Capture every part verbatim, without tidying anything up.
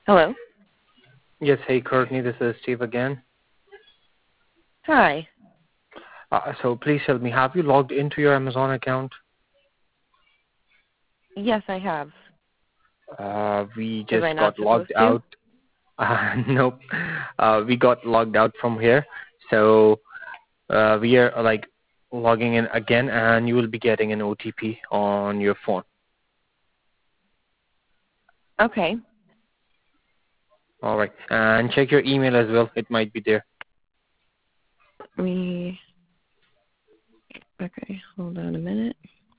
Hello. Yes, hey Courtney, this is Steve again. Hi. Uh, so please tell me, have you logged into your Amazon account? Yes, I have. Uh, we Was just I not got supposed logged to? out. Uh, nope. Uh, we got logged out from here. So uh, we are uh, like logging in again, and you will be getting an O T P on your phone. Okay. All right. And check your email as well. It might be there. Let me. Okay. Hold on a minute.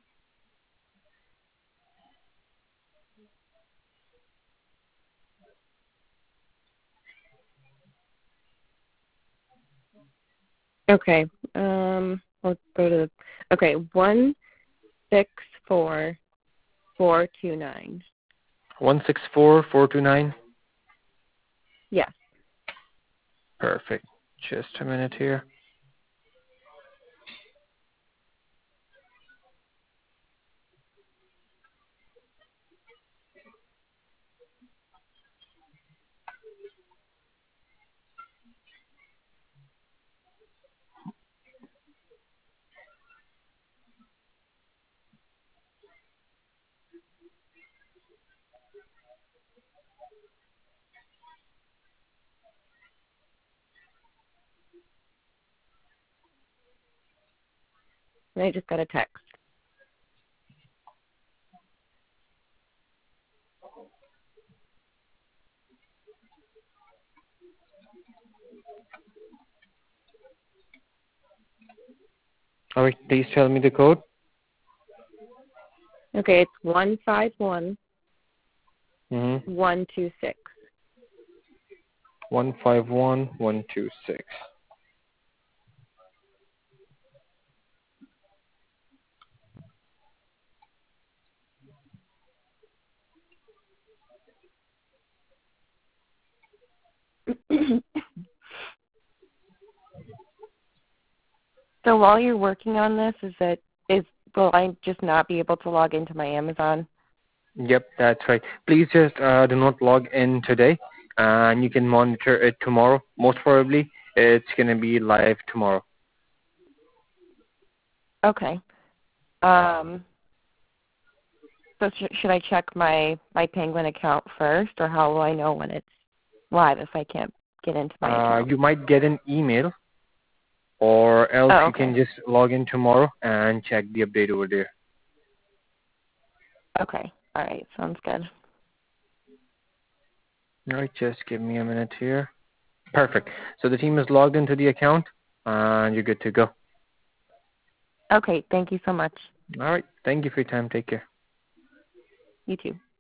Okay. Um. Let's go to. Okay. One six four four two nine. one six four four two nine. Yes. Perfect. Just a minute here. I just got a text. All right. Please tell me the code. Okay. It's one five one Mm-hmm. one two six. one five one one two six. So while you're working on this, is that is will I just not be able to log into my Amazon? Yep, that's right. Please just uh, do not log in today, and you can monitor it tomorrow. Most probably, it's gonna be live tomorrow. Okay. Um. So sh- should I check my my Penguin account first, or how will I know when it's live if I can't get into my Uh, account? you might get an email, or else Oh, you can okay. just log in tomorrow and check the update over there. Okay. All right. Sounds good. All right, just give me a minute here. Perfect. So the team is logged into the account, and you're good to go. Okay. Thank you so much. All right. Thank you for your time. Take care. You too.